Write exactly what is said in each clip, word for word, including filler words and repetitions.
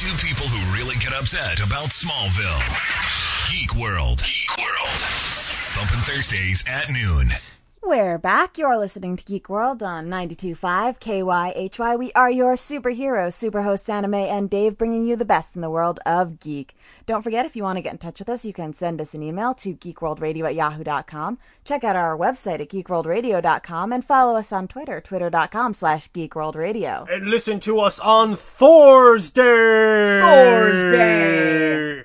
Two people who really get upset about Smallville. Geek World. Geek World. Thumping Thursdays at noon. We're back. You're listening to Geek World on ninety-two point five K Y H Y. We are your superheroes, superhosts Anime and Dave, bringing you the best in the world of geek. Don't forget, if you want to get in touch with us, you can send us an email to geekworldradio at yahoo dot com. Check out our website at geekworldradio dot com and follow us on Twitter, twitter.com slash geekworldradio. And listen to us on Thursday. Thursday.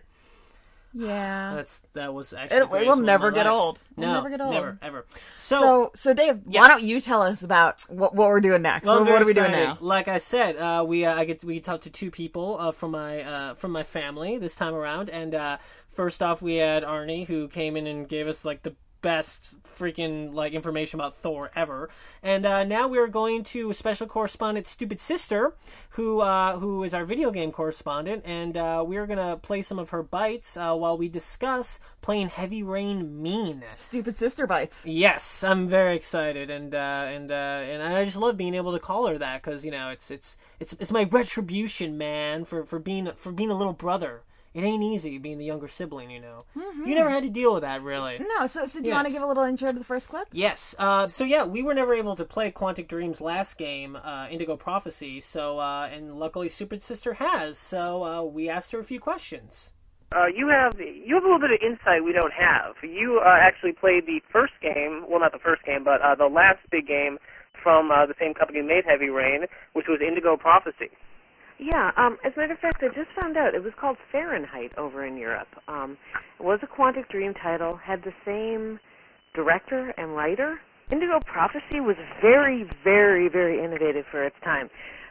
Yeah. That's that was actually It, it will never get life. old. It'll No, never get old. never, ever. So, So, so Dave, yes. why don't you tell us about what, what we're doing next? well, What, I'm what are very we doing excited. now? Like I said, uh, we uh, I get we talked to two people uh, from my uh, from my family this time around, and uh, first off we had Arnie, who came in and gave us like the best freaking like information about Thor ever, and uh, now we're going to special correspondent Stupid Sister, who uh, who is our video game correspondent, and uh, we're gonna play some of her bites uh, while we discuss playing Heavy Rain mean. Stupid Sister Bites. Yes, I'm very excited, and uh, and uh, and I just love being able to call her that because you know it's it's it's it's my retribution, man, for, for being for being a little brother. It ain't easy being the younger sibling, you know. Mm-hmm. You never had to deal with that, really. No, so, so do you Yes. want to give a little intro to the first clip? Yes. Uh, so yeah, we were never able to play Quantic Dream's last game, uh, Indigo Prophecy. So uh, and luckily, Stupid Sister has. So uh, we asked her a few questions. Uh, you have you have a little bit of insight we don't have. You uh, actually played the first game, well, not the first game, but uh, the last big game from uh, the same company that made Heavy Rain, which was Indigo Prophecy. Yeah, um, as a matter of fact, I just found out it was called Fahrenheit over in Europe. Um, it was a Quantic Dream title, had the same director and writer. Indigo Prophecy was very, very, very innovative for its time.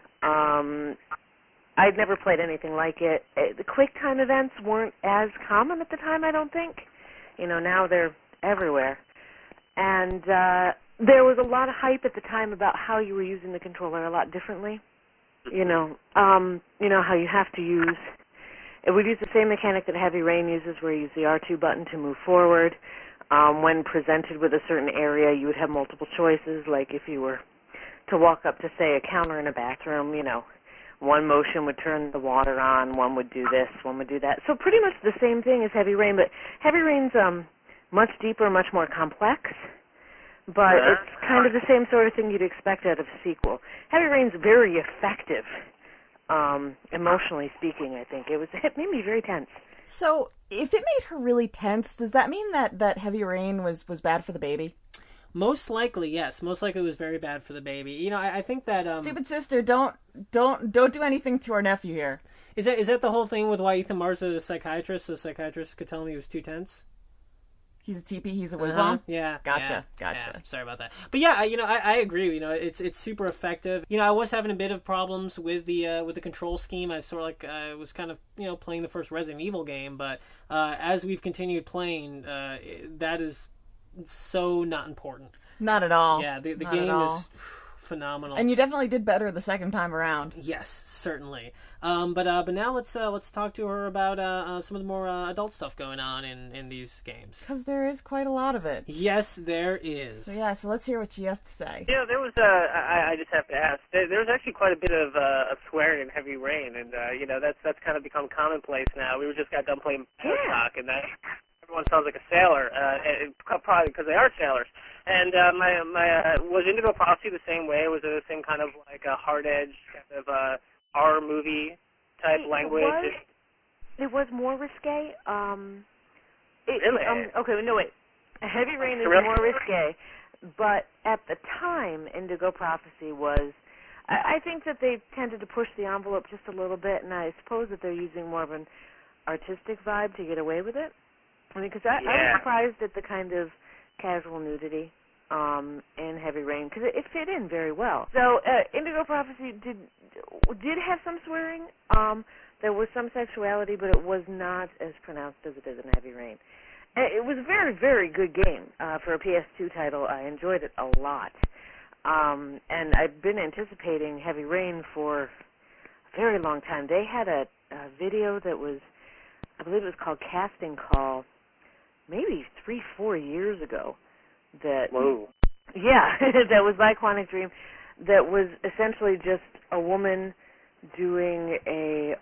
Um, I'd never played anything like it. it. The QuakeTime events weren't as common at the time, I don't think. You know, now they're everywhere. And uh, there was a lot of hype at the time about how you were using the controller a lot differently. You know, um, you know how you have to use, it would use the same mechanic that Heavy Rain uses, where you use the R two button to move forward. Um, when presented with a certain area, you would have multiple choices, like if you were to walk up to, say, a counter in a bathroom, you know, one motion would turn the water on, one would do this, one would do that. So pretty much the same thing as Heavy Rain, but Heavy Rain's um, much deeper, much more complex. But it's kind of the same sort of thing you'd expect out of a sequel. Heavy Rain's very effective, um, emotionally speaking, I think. It was it made me very tense. So, if it made her really tense, does that mean that, that Heavy Rain was, was bad for the baby? Most likely, yes. Most likely it was very bad for the baby. You know, I, I think that... Um, Stupid Sister, don't don't don't do anything to our nephew here. Is that is that the whole thing with why Ethan Mars is a psychiatrist, so the psychiatrist could tell him he was too tense? He's a teepee, he's a wigwam? Uh-huh. Yeah. Gotcha, yeah, gotcha. Yeah. Sorry about that. But yeah, I, you know, I, I agree. You know, it's it's super effective. You know, I was having a bit of problems with the uh, with the control scheme. I sort of like I uh, was kind of you know playing the first Resident Evil game, but uh, as we've continued playing, uh, that is so not important. Not at all. Yeah, the the Not game at all. is phenomenal. And you definitely did better the second time around. Yes, certainly. Um, but uh, but now let's uh, let's talk to her about uh, uh, some of the more uh, adult stuff going on in, in these games. Because there is quite a lot of it. Yes, there is. So yeah, so let's hear what she has to say. Yeah, there was. Uh, I, I just have to ask. There, there was actually quite a bit of, uh, of swearing in Heavy Rain, and uh, you know that's that's kind of become commonplace now. We just got done playing Talk, and that everyone sounds like a sailor, uh, and probably because they are sailors. And uh, my my uh, was Indigo Prophecy the same way? Was it the same kind of like a hard edge kind of uh, horror movie type it language? Was, it was more risque. Um, it, really? Um, okay, no wait. Heavy Rain is really? more risque, but at the time, Indigo Prophecy was. I, I think that they tended to push the envelope just a little bit, and I suppose that they're using more of an artistic vibe to get away with it. I mean, because I, yeah. I was surprised at the kind of casual nudity um, in Heavy Rain, because it, it fit in very well. So uh, Indigo Prophecy did did have some swearing. Um, there was some sexuality, but it was not as pronounced as it is in Heavy Rain. And it was a very, very good game uh, for a P S two title. I enjoyed it a lot. Um, and I've been anticipating Heavy Rain for a very long time. They had a, a video that was, I believe it was called Casting Call, maybe three, four years ago. That Whoa. Yeah, that was by Quantic Dream. That was essentially just a woman doing a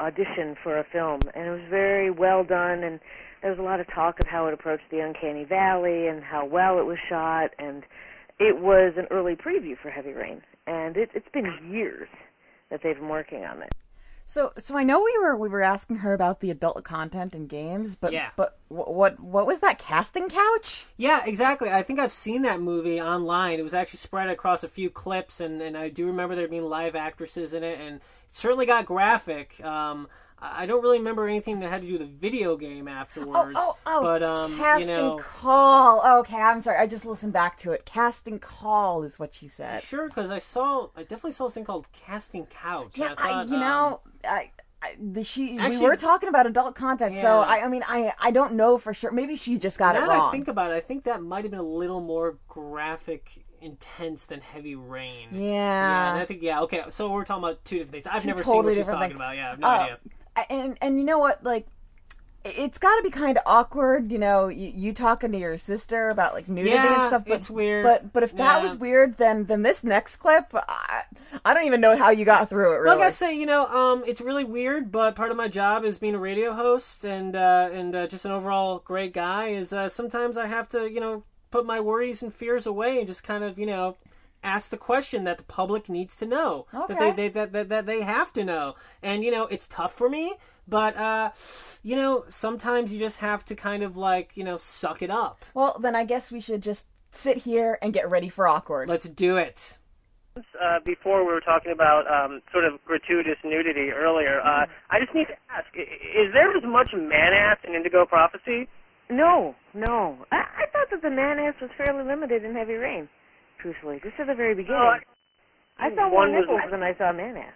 audition for a film, and it was very well done, and there was a lot of talk of how it approached the Uncanny Valley and how well it was shot, and it was an early preview for Heavy Rain, and it, it's been years that they've been working on it. So, so I know we were we were asking her about the adult content in games, but Yeah. but what what was that casting couch? Yeah, exactly. I think I've seen that movie online. It was actually spread across a few clips, and, and I do remember there being live actresses in it, and it certainly got graphic. Um, I don't really remember anything that had to do with the video game afterwards. Oh, oh, oh! But um, casting you know, call. Okay, I'm sorry. I just listened back to it. Casting call is what she said. sure, because I saw, I definitely saw this thing called Casting Couch. Yeah, and I I, thought, you um, know, I, I, the, she Actually- we were talking about adult content, so Yeah. I, I mean, I, I don't know for sure. Maybe she just got now it that wrong. I think about it, I think that might have been a little more graphic, intense than Heavy Rain. Yeah. Yeah, and I think yeah. Okay, so we're talking about two different things. I've Two never totally seen what she's different talking things. about. Yeah, I have no Uh, idea. And and you know what, like, it's got to be kind of awkward, you know, you, you talking to your sister about like nudity and Yeah, stuff. But, it's weird. But but if that Yeah. was weird, then then this next clip, I, I don't even know how you got through it. Really, Like I say, you know, um, it's really weird, but part of my job is being a radio host and uh, and uh, just an overall great guy. Is uh, sometimes I have to, you know, put my worries and fears away and just kind of, you know, ask the question that the public needs to know, that Okay. they, they that, that that they have to know. And you know, it's tough for me, but uh, you know, sometimes you just have to kind of like, you know, suck it up. Well, then I guess we should just sit here and get ready for awkward. Let's do it. Uh, before we were talking about um, sort of gratuitous nudity earlier. Uh, I just need to ask: i- is there as much man-ass in Indigo Prophecy? No, no. I, I thought that the man-ass was fairly limited in Heavy Rain, truthfully. Just at the very beginning. Oh, I saw more one was- nipples than I saw man-ass.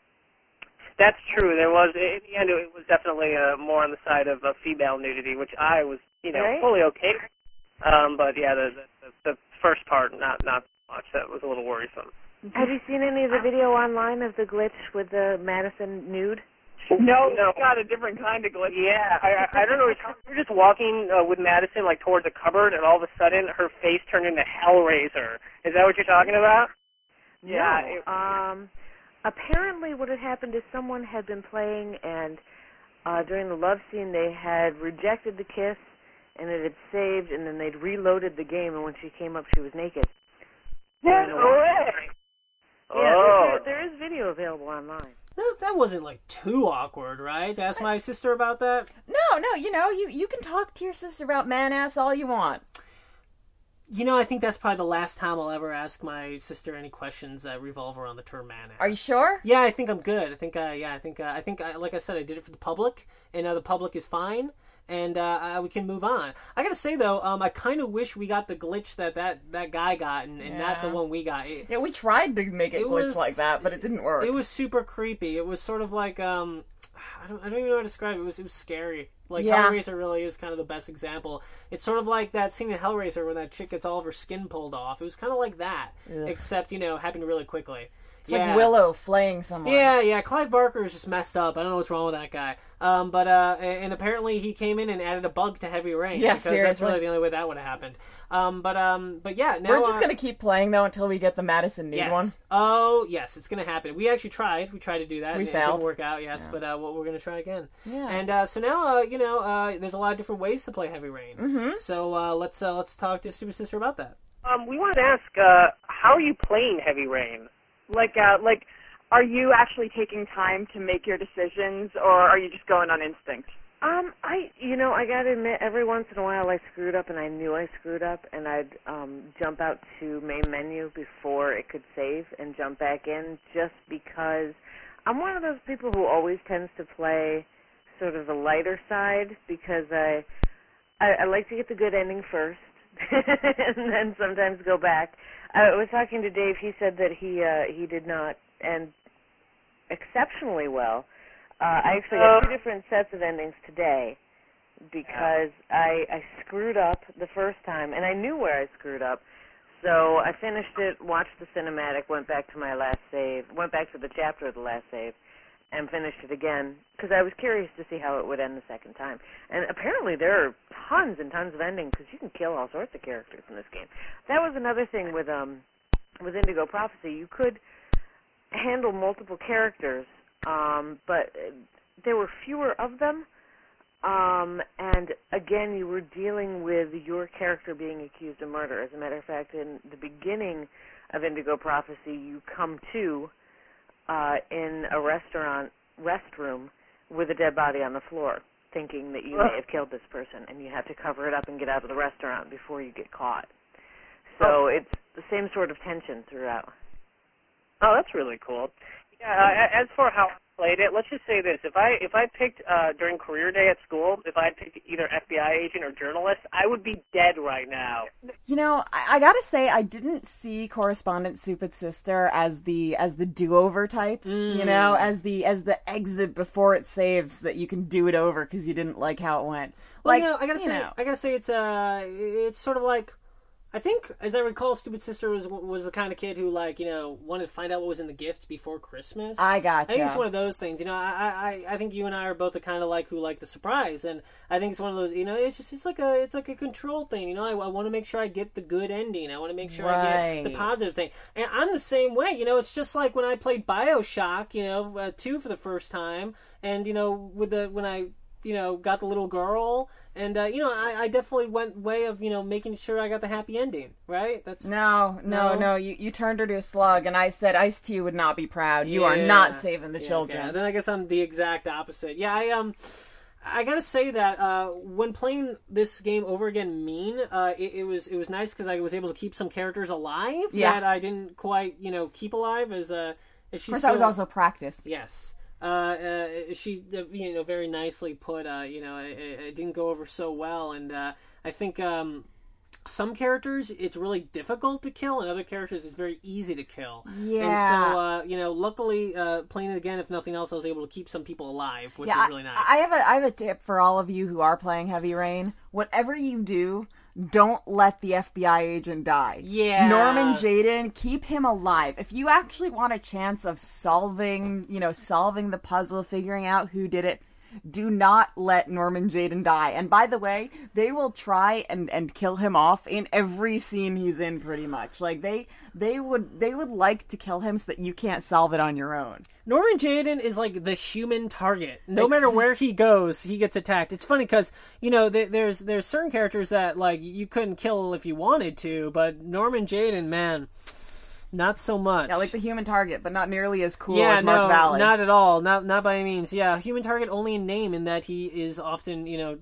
That's true. There was, in the end, it was definitely uh, more on the side of uh, female nudity, which I was, you know, Right. fully okay with. Um, but yeah, the, the the first part, not not much. That was a little worrisome. Have you seen any of the video online of the glitch with the Madison nude? No, no, got a different kind of glitch. Yeah, I I, I don't know. We were just walking uh, with Madison like towards a cupboard, and all of a sudden her face turned into Hellraiser. Is that what you're talking about? Yeah, No. it- Um, apparently what had happened is someone had been playing, and uh, during the love scene they had rejected the kiss, and it had saved, and then they'd reloaded the game, and when she came up she was naked. Yeah, no. way. Yeah, Oh, there, there is video available online. That, that wasn't like too awkward, right? To ask my sister about that. No, no, you know, you, you can talk to your sister about man ass all you want. You know, I think that's probably the last time I'll ever ask my sister any questions that revolve around the term man. Are you sure? Yeah, I think I'm good. I think, uh, yeah, I think, uh, I think, uh, like I said, I did it for the public, and uh, the public is fine, and uh, uh, we can move on. I gotta say though, um, I kind of wish we got the glitch that that, that guy got, and, and not the Yeah. one we got. It, Yeah, we tried to make it, It glitch was- like that, but it didn't work. it was super creepy. It was sort of like, um, I don't, I don't even know how to describe it. It was, it was scary. Like, Yeah. Hellraiser really is kind of the best example. It's sort of like that scene in Hellraiser when that chick gets all of her skin pulled off. It was kind of like that, Ugh. except, you know, happened really quickly. It's like Willow flaying someone. Yeah, yeah. Clive Barker is just messed up. I don't know what's wrong with that guy. Um, but uh, and and apparently he came in and added a bug to Heavy Rain. Yeah, because that's seriously. really the only way that would have happened. Um, but um, but yeah, now We're just uh, gonna keep playing though until we get the Madison nude yes. one. Oh yes, it's gonna happen. We actually tried. We tried to do that. We and It failed. didn't work out. Yes, but uh, well, we're gonna try again. Yeah. And uh, so now, uh, you know, uh, there's a lot of different ways to play Heavy Rain. Mm-hmm. So uh, let's uh, let's talk to Stupid Sister about that. Um, we wanted to ask, uh, how are you playing Heavy Rain? Like, uh, like, are you actually taking time to make your decisions, or are you just going on instinct? Um, I, you know, I gotta admit, every once in a while I screwed up, and I knew I screwed up, and I'd um, jump out to main menu before it could save and jump back in, just because I'm one of those people who always tends to play sort of the lighter side, because I, I, I like to get the good ending first, and then sometimes go back. I was talking to Dave. He said that he uh, he did not end exceptionally well. Uh, I actually got two different sets of endings today because I, I screwed up the first time, and I knew where I screwed up. So I finished it, watched the cinematic, went back to my last save, went back to the chapter of the last save, and finished it again because I was curious to see how it would end the second time. And apparently there are tons and tons of endings because you can kill all sorts of characters in this game. That was another thing with um with Indigo Prophecy. You could handle multiple characters, um, but there were fewer of them. Um, and again, you were dealing with your character being accused of murder. As a matter of fact, in the beginning of Indigo Prophecy, you come to uh, in a restaurant restroom with a dead body on the floor, thinking that you may have killed this person, and you have to cover it up and get out of the restaurant before you get caught. So it's the same sort of tension throughout. Oh, that's really cool. Yeah, uh, as for how I played it, let's just say this: if I if I picked uh, during career day at school, if I had picked either F B I agent or journalist, I would be dead right now. You know, I, I gotta say, I didn't see Correspondent Stupid Sister as the as the do-over type. Mm. You know, as the as the exit before it saves that you can do it over because you didn't like how it went. Well, Like, you know, I gotta you say, know. I gotta say, it's uh, it's sort of like. I think, as I recall, Stupid Sister was was the kind of kid who, like, you know, wanted to find out what was in the gift before Christmas. I gotcha. I think it's one of those things. You know, I I, I think you and I are both the kind of like who like the surprise, and I think it's one of those. You know, it's just it's like a it's like a control thing. You know, I, I want to make sure I get the good ending. I want to make sure I get the Right. positive thing. And I'm the same way. You know, it's just like when I played BioShock. You know, uh, two for the first time, and you know, with the when I. you know, got the little girl, and, uh, you know, I, I definitely went way of, you know, making sure I got the happy ending, right? That's No, no, No? no. You you turned her to a slug, and I said Ice-T would not be proud. You are Yeah. not saving the Yeah, children. okay. Then I guess I'm the exact opposite. Yeah, I, um... I gotta say that uh, when playing this game over again, mean, uh, it, it was it was nice because I was able to keep some characters alive Yeah. that I didn't quite, you know, keep alive as uh, as Of she's course, that was so- also practice. Yes. Uh, uh, she, uh, you know, very nicely put, uh, you know, it, it didn't go over so well, and uh, I think um, some characters it's really difficult to kill, and other characters it's very easy to kill. Yeah. And so, uh, you know, luckily, uh, playing it again, if nothing else, I was able to keep some people alive, which Yeah, is really I- nice. I have a I have a tip for all of you who are playing Heavy Rain. Whatever you do, don't let the F B I agent die. Yeah. Norman Jayden, keep him alive. If you actually want a chance of solving, you know, solving the puzzle, figuring out who did it, do not let Norman Jayden die. And by the way, they will try and, and kill him off in every scene he's in pretty much. Like they they would they would like to kill him so that you can't solve it on your own. Norman Jayden is like the human target. No Ex- matter where he goes, he gets attacked. It's funny because you know th- there's there's certain characters that like you couldn't kill if you wanted to, but Norman Jayden, man, not so much. Yeah, like the human target, but not nearly as cool yeah, as Mark no, Valley. not at all. Not not by any means. Yeah, human target only in name, in that he is often you know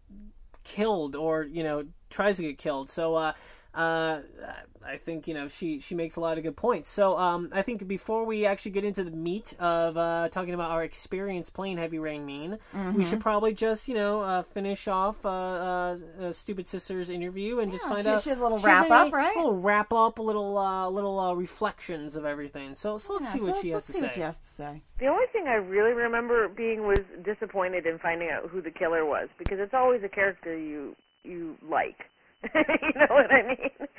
killed or you know tries to get killed. So uh, uh, I think you know she she makes a lot of good points. So um, I think before we actually get into the meat of uh, talking about our experience playing Heavy Rain Mean, Mm-hmm. we should probably just you know uh, finish off uh, uh, uh, Stupid Sister's interview and just Yeah, find she- out. she has a little she's wrap up, right? A little wrap up, a little uh, little uh, reflections of everything. So so let's Yeah, see what so she has let's to see say. what she has to say. The only thing I really remember being was disappointed in finding out who the killer was, because it's always a character you you like. You know what I mean?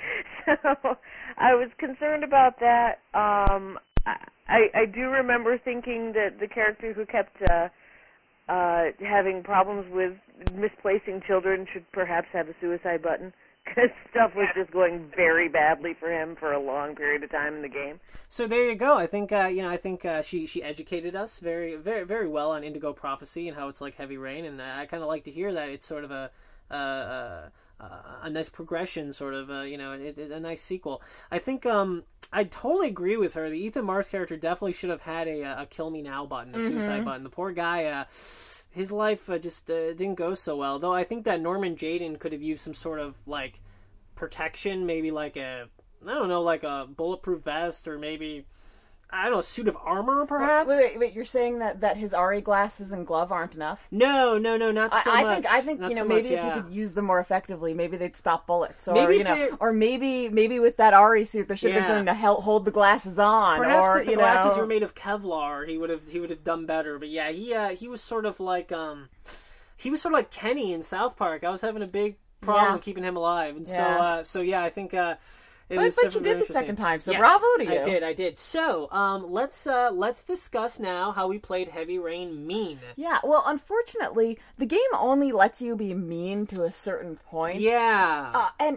So I was concerned about that. Um, I I do remember thinking that the character who kept uh, uh, having problems with misplacing children should perhaps have a suicide button, because stuff was just going very badly for him for a long period of time in the game. So there you go. I think uh, you know. I think uh, she she educated us very very very well on Indigo Prophecy and how it's like Heavy Rain, and I kind of like to hear that it's sort of a. Uh, uh, Uh, a nice progression, sort of, uh, you know, it, it, a nice sequel. I think um, I totally agree with her. The Ethan Mars character definitely should have had a, a kill me now button, a Mm-hmm. suicide button. The poor guy, uh, his life uh, just uh, didn't go so well. Though I think that Norman Jayden could have used some sort of, like, protection, maybe like a, I don't know, like a bulletproof vest, or maybe, I don't know, a suit of armor, perhaps? Wait, wait, wait, you're saying that, that his Ari glasses and glove aren't enough? No, no, no, not so I, I much. think I think Not you know so maybe much, if yeah. you could use them more effectively, maybe they'd stop bullets, or Maybe you if know, they- or maybe maybe with that Ari suit there should have Yeah. been something to help hold the glasses on, Perhaps or if the you glasses know, were made of Kevlar, he would have he would have done better. But yeah, he uh, he was sort of like um, he was sort of like Kenny in South Park. I was having a big problem Yeah. keeping him alive, and so Yeah. uh, so yeah, I think. Uh, It But- was but you definitely did very the second interesting. time, so Yes, bravo to you. I did, I did. So, um, let's uh, let's discuss now how we played Heavy Rain Mean. yeah. Well, unfortunately, the game only lets you be mean to a certain point. Yeah. Uh, and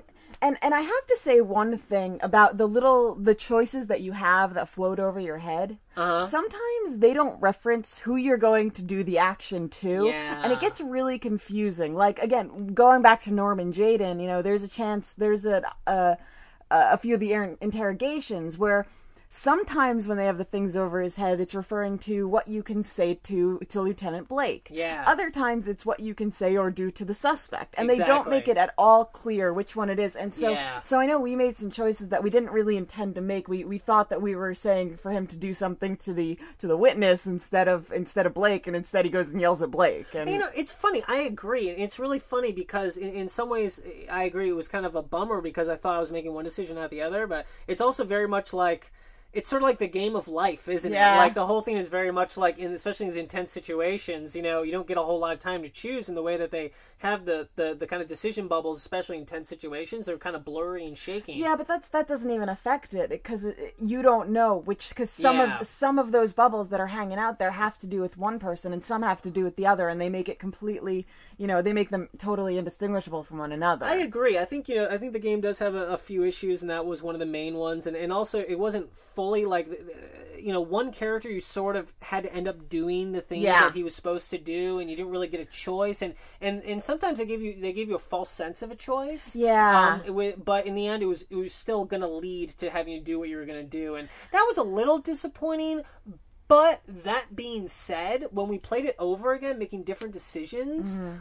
And and I have to say one thing about the little the choices that you have that float over your head. Uh-huh. Sometimes they don't reference who you're going to do the action to, Yeah. and it gets really confusing. Like again, going back to Norman Jayden, you know, there's a chance there's a a, a few of the er- interrogations where sometimes when they have the things over his head, it's referring to what you can say to to Lieutenant Blake. Yeah. Other times it's what you can say or do to the suspect, and they don't Exactly. make it at all clear which one it is. And so, Yeah. so I know we made some choices that we didn't really intend to make. We we thought that we were saying for him to do something to the to the witness instead of instead of Blake, and instead he goes and yells at Blake. And You know, it's funny. I agree. It's really funny because in, in some ways, I agree. It was kind of a bummer because I thought I was making one decision, not the other. But it's also very much like, it's sort of like the game of life, isn't Yeah. it? Like the whole thing is very much like, in especially in these intense situations, you know, you don't get a whole lot of time to choose in the way that they have the, the, the kind of decision bubbles, especially in tense situations. They're kind of blurry and shaky. Yeah, but that's that doesn't even affect it because you don't know which because some Yeah. of some of those bubbles that are hanging out there have to do with one person and some have to do with the other, and they make it completely, you know, they make them totally indistinguishable from one another. I agree. I think, you know, I think the game does have a, a few issues, and that was one of the main ones. And, and also, it wasn't fully like, you know, one character you sort of had to end up doing the things Yeah. that he was supposed to do, and you didn't really get a choice. And, and, and sometimes they give you they give you a false sense of a choice. Yeah. Um, it wa- but in the end, it was it was still going to lead to having to do what you were going to do, and that was a little disappointing. But that being said, when we played it over again, making different decisions. Mm-hmm.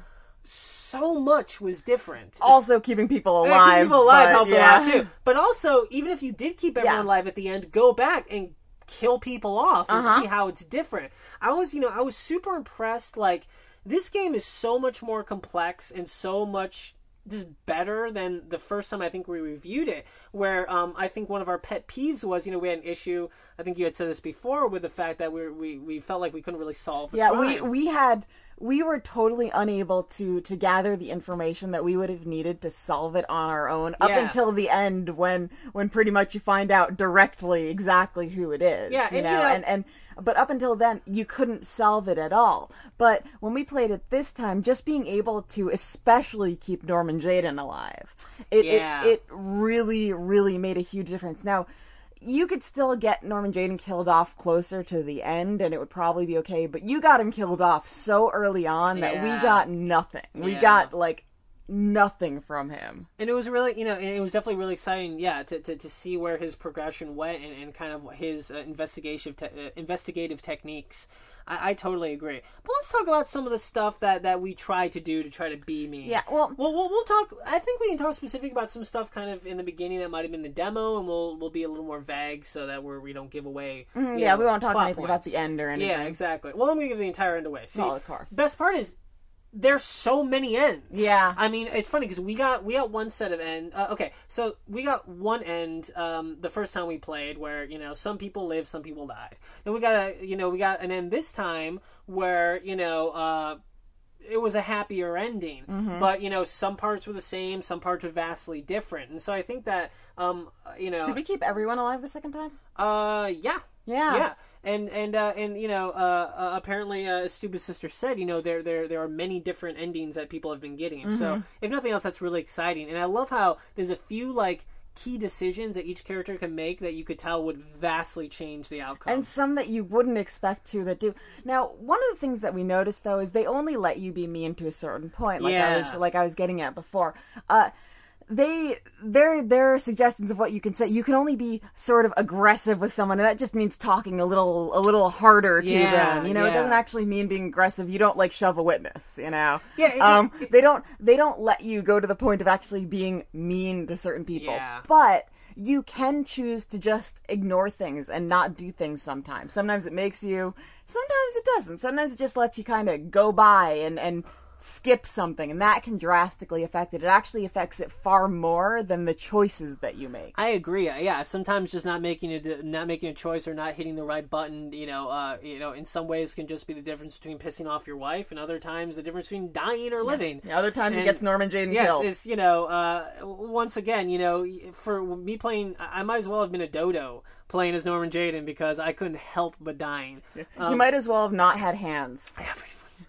So much was different. Also keeping people Yeah, alive. keeping people alive but, helped yeah. a lot too. But also, even if you did keep everyone Yeah. alive at the end, go back and kill people off and Uh-huh. see how it's different. I was, you know, I was super impressed. Like, this game is so much more complex and so much just better than the first time I think we reviewed it, where um, I think one of our pet peeves was, you know, we had an issue, I think you had said this before, with the fact that we we, we felt like we couldn't really solve the Yeah, crime. we we had we were totally unable to to gather the information that we would have needed to solve it on our own up Yeah. until the end when when pretty much you find out directly exactly who it is. Yeah, you and, know, you know- and and but up until then you couldn't solve it at all. But when we played it this time, just being able to especially keep Norman Jayden alive, it Yeah. it, it really really made a huge difference. Now, you could still get Norman Jayden killed off closer to the end, and it would probably be okay, but you got him killed off so early on that we Yeah. got nothing. We Yeah. got, like, nothing from him. And it was really, you know, and it was definitely really exciting, yeah, to, to, to see where his progression went and, and kind of his uh, investigative te- uh, investigative techniques. I, I totally agree. But let's talk about some of the stuff that, that we tried to do to try to be me. Yeah, well- well, we'll we'll talk. I think we can talk specific about some stuff kind of in the beginning that might have been the demo, and we'll we'll be a little more vague so that we're we don't give away. you Mm-hmm, yeah, know, we won't talk plot anything about points. the end or anything. Yeah, exactly. Well, I'm gonna give the entire end away. See, Oh, of course. best part is, there's so many ends. Yeah. I mean, it's funny because we got we got one set of end. Uh, okay, so we got one end um, the first time we played, where you know some people lived, some people died. Then we got a you know we got an end this time where you know uh, it was a happier ending, Mm-hmm. but you know some parts were the same, some parts were vastly different, and so I think that um, you know Did we keep everyone alive the second time? uh yeah Yeah. yeah. And and uh, and you know, uh, uh, apparently, uh, as Stupid Sister said, you know, there there there are many different endings that people have been getting. So Mm-hmm. if nothing else, that's really exciting. And I love how there's a few like key decisions that each character can make that you could tell would vastly change the outcome. And some that you wouldn't expect to that do. Now, one of the things that we noticed though is they only let you be mean to a certain point, like I was Yeah. like I was getting at before. Uh They, their, their suggestions of what you can say. You can only be sort of aggressive with someone, and that just means talking a little, a little harder to Yeah, them. You know, it yeah. doesn't actually mean being aggressive. You don't like shove a witness. You know. Yeah, it- Um. They don't. They don't let you go to the point of actually being mean to certain people. Yeah. But you can choose to just ignore things and not do things sometimes. Sometimes it makes you. Sometimes it doesn't. Sometimes it just lets you kind of go by and and. skip something, and that can drastically affect it. It actually affects it far more than the choices that you make. I agree. Yeah, sometimes just not making a not making a choice or not hitting the right button, you know, uh, you know, in some ways can just be the difference between pissing off your wife, and other times the difference between dying or living. Yeah, other times And he gets Norman Jayden yes, killed. it's, you know, uh, once again, you know, for me playing, I might as well have been a dodo playing as Norman Jayden because I couldn't help but dying. you might as well have not had hands.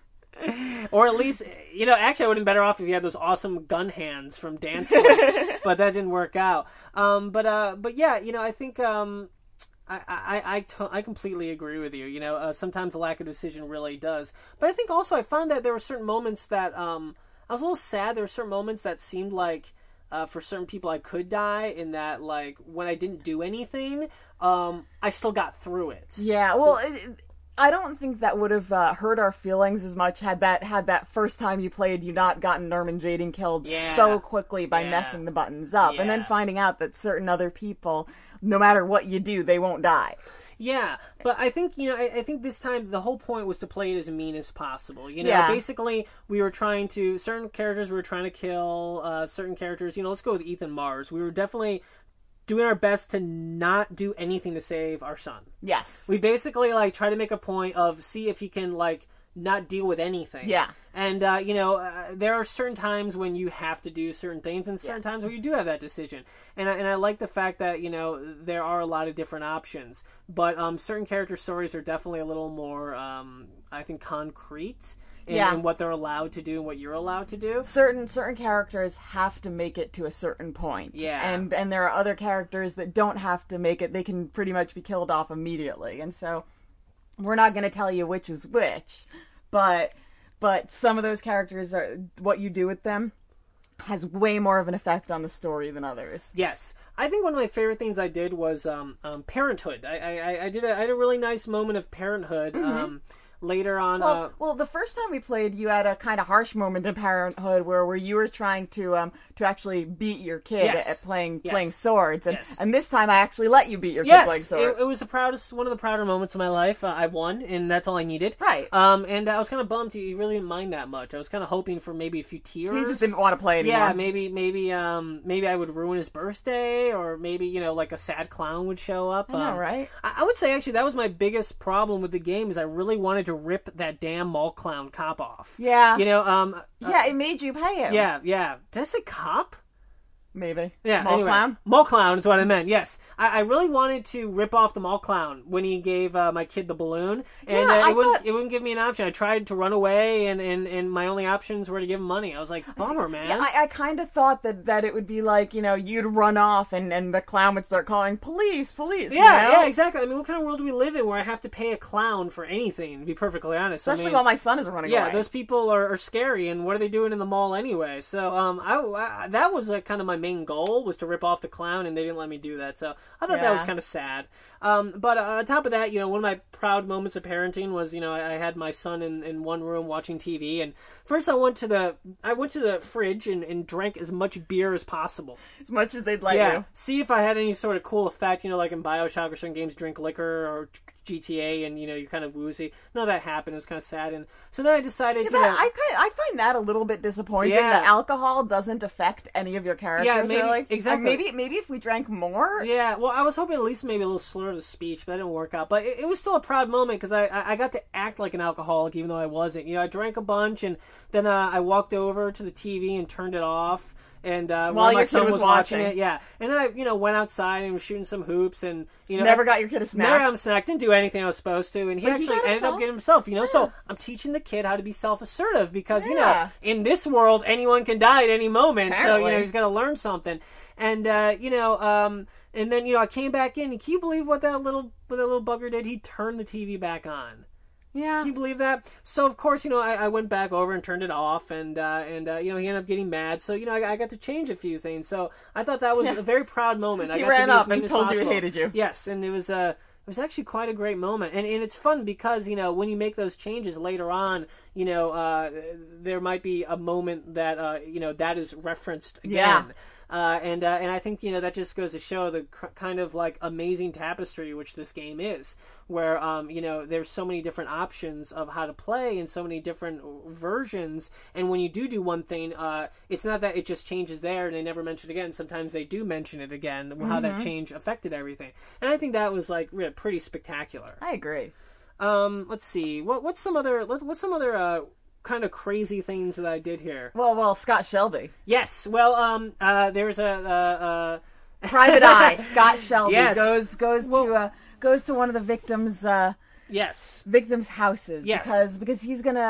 Or at least, you know, actually I would have been better off if you had those awesome gun hands from Dance Flip, but that didn't work out. Um, but, uh, but yeah, you know, I think, um, I, I, I, to- I completely agree with you. You know, uh, sometimes the lack of decision really does. But I think also I found that there were certain moments that, um, I was a little sad. There were certain moments that seemed like, uh, for certain people I could die, in that, like, when I didn't do anything, um, I still got through it. Yeah, well, it, I don't think that would have uh, hurt our feelings as much had that had that first time you played you not gotten Norman Jading killed Yeah. so quickly by Yeah. messing the buttons up, and then Yeah. finding out that certain other people, no matter what you do, they won't die. Yeah, but I think, you know, I, I think this time the whole point was to play it as mean as possible. You know, Yeah. basically we were trying to, certain characters we were trying to kill, uh, certain characters, you know, let's go with Ethan Mars. We were definitely doing our best to not do anything to save our son. Yes. We basically, like, try to make a point of see if he can, like, not deal with anything. Yeah. And, uh, you know, uh, there are certain times when you have to do certain things and certain times where you do have that decision. And I, and I like the fact that, you know, there are a lot of different options. But um, certain character stories are definitely a little more, um, I think, concrete in, Yeah. in what they're allowed to do and what you're allowed to do. Certain certain characters have to make it to a certain point. Yeah. And and there are other characters that don't have to make it. They can pretty much be killed off immediately. And so we're not going to tell you which is which, but but some of those characters are what you do with them has way more of an effect on the story than others. Yes, I think one of my favorite things I did was um, um, Parenthood. I, I I did a, I had a really nice moment of Parenthood. Mm-hmm. Um, later on, Well, uh, well, the first time we played, you had a kind of harsh moment in Parenthood where, where you were trying to um to actually beat your kid Yes. at playing Yes. playing swords, and Yes. and this time I actually let you beat your kid playing yes, swords. it, it was the proudest, one of the prouder moments of my life. Uh, I won, and that's all I needed. Right. Um, and I was kind of bummed he really didn't mind that much. I was kind of hoping for maybe a few tears. He just didn't want to play anymore. Yeah, maybe, maybe, um, maybe I would ruin his birthday, or maybe, you know, like a sad clown would show up. I know, Um, right? I, I would say actually that was my biggest problem with the game, is I really wanted to rip that damn mall clown cop off. Yeah. You know, um, Yeah, it made you pay him. yeah, yeah. Did I say cop? Maybe. Yeah, Mall anyway, clown? Mall clown is what I meant. Yes, I, I really wanted to rip off the mall clown when he gave uh, my kid the balloon, and Yeah, uh, it I wouldn't thought- it wouldn't give me an option. I tried to run away, and, and, and my only options were to give him money. I was like, bummer, man. Yeah, I, I kind of thought that, that it would be like, you know, you'd run off and, and the clown would start calling, police, police. yeah, you know? yeah, exactly. I mean, what kind of world do we live in where I have to pay a clown for anything? To be perfectly honest, Especially I mean, while my son is running yeah, away. those people are, are scary, and what are they doing in the mall anyway? So, um, I, I that was like kind of my main goal, was to rip off the clown, and they didn't let me do that. So I thought that was Yeah. kind of sad. Um, but uh, on top of that, you know, one of my proud moments of parenting was, you know, I, I had my son in, in one room watching T V, and first I went to the I went to the fridge and, and drank as much beer as possible. As much as they'd let Yeah, you. see if I had any sort of cool effect, you know, like in BioShock or certain games, drink liquor, or G T A, and, you know, you're kind of woozy. None of that happened. It was kind of sad. And so then I decided, Yeah, you but know, I, kind I find that a little bit disappointing. Yeah. That alcohol doesn't affect any of your characters. Yeah, maybe- really. exactly. Uh, maybe maybe if we drank more. yeah, well, I was hoping at least maybe a little slur of the speech, but that didn't work out. But it, it was still a proud moment, because I, I I got to act like an alcoholic, even though I wasn't. You know, I drank a bunch, and then uh, I walked over to the T V and turned it off. And uh, While while my your son kid was, was watching watching. it, yeah. And then I, you know, went outside and was shooting some hoops, and you know, Never I- got your kid a snack. Never got him a snack. Didn't do anything I was supposed to, and he But he actually got ended himself? up getting himself. You know, so Yeah. I'm teaching the kid how to be self-assertive, because you know, Yeah. in this world, anyone can die at any moment. So you Apparently. know, he's got to learn something. And uh, you know, um, and then you know, I came back in. And can you believe what that little what that little bugger did? He turned the T V back on. Yeah. Can you believe that? So of course, you know, I, I went back over and turned it off, and uh, and uh, you know, he ended up getting mad. So you know, I, I got to change a few things. So I thought that was a very proud moment. I He got ran to be as up and mean as told you he possible. hated you. Yes, and it was uh, it was actually quite a great moment, and and it's fun because you know when you make those changes later on, you know, uh, there might be a moment that uh, you know that is referenced again. Yeah. Uh, and uh, and I think, you know, that just goes to show the c- kind of like amazing tapestry which this game is, where um, you know, there's so many different options of how to play and so many different versions. And when you do do one thing, uh, it's not that it just changes there and they never mention it again. Sometimes they do mention it again, how that change affected everything. And I think that was like really pretty spectacular. I agree. Um, let's see, what what's some other what, what's some other uh, kind of crazy things that I did here? Well, well, Scott Shelby, Yes, well, um, uh, there's a. Uh, uh, Private Eye, Scott Shelby Yes. goes goes Well- to uh, goes to one of the victims' uh, Yes. victims' houses Yes. because because he's gonna